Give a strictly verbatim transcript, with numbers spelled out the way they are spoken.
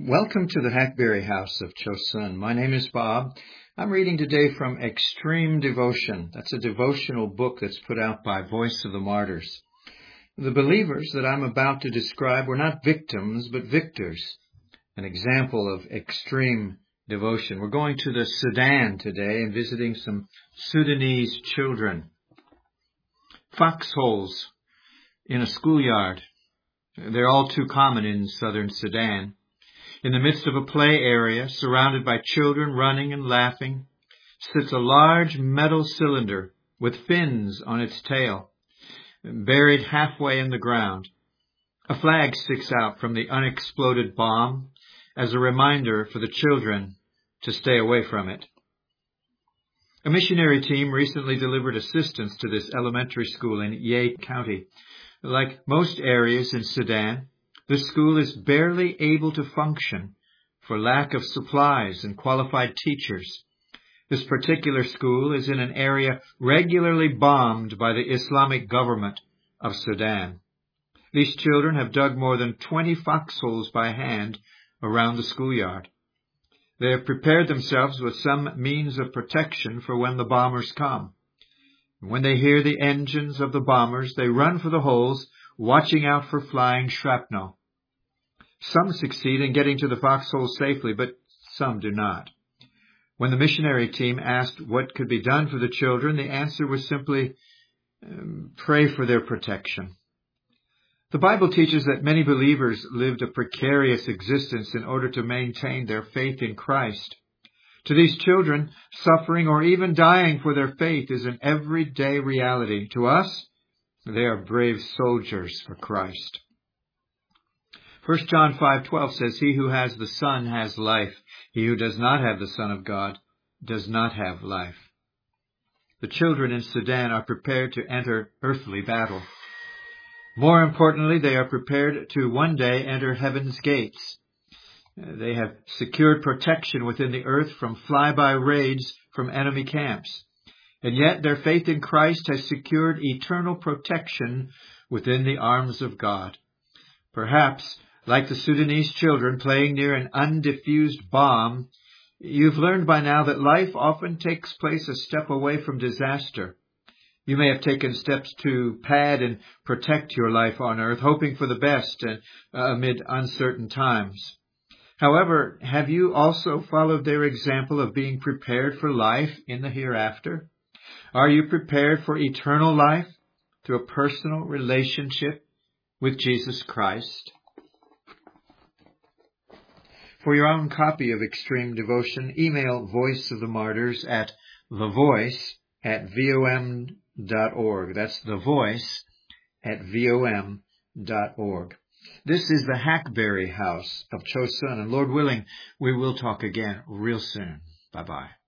Welcome to the Hackberry House of Chosun. My name is Bob. I'm reading today from Extreme Devotion. That's a devotional book that's put out by Voice of the Martyrs. The believers that I'm about to describe were not victims, but victors. An example of extreme devotion. We're going to the Sudan today and visiting some Sudanese children. Foxholes in a schoolyard. They're all too common in southern Sudan. In the midst of a play area, surrounded by children running and laughing, sits a large metal cylinder with fins on its tail, buried halfway in the ground. A flag sticks out from the unexploded bomb as a reminder for the children to stay away from it. A missionary team recently delivered assistance to this elementary school in Ye County. Like most areas in Sudan, the school is barely able to function for lack of supplies and qualified teachers. This particular school is in an area regularly bombed by the Islamic government of Sudan. These children have dug more than twenty foxholes by hand around the schoolyard. They have prepared themselves with some means of protection for when the bombers come. When they hear the engines of the bombers, they run for the holes, watching out for flying shrapnel. Some succeed in getting to the foxhole safely, but some do not. When the missionary team asked what could be done for the children, the answer was simply, um, pray for their protection. The Bible teaches that many believers lived a precarious existence in order to maintain their faith in Christ. To these children, suffering or even dying for their faith is an everyday reality. To us, they are brave soldiers for Christ. First John five twelve says, "He who has the Son has life. He who does not have the Son of God does not have life." The children in Sudan are prepared to enter earthly battle. More importantly, they are prepared to one day enter heaven's gates. They have secured protection within the earth from flyby raids from enemy camps. And yet their faith in Christ has secured eternal protection within the arms of God. Perhaps, like the Sudanese children playing near an undiffused bomb, you've learned by now that life often takes place a step away from disaster. You may have taken steps to pad and protect your life on earth, hoping for the best and, uh, amid uncertain times. However, have you also followed their example of being prepared for life in the hereafter? Are you prepared for eternal life through a personal relationship with Jesus Christ? For your own copy of Extreme Devotion, email Voice of the Martyrs at thevoice at vom dot org. That's thevoice at vom dot org. This is the Hackberry House of Chosun, and Lord willing, we will talk again real soon. Bye-bye.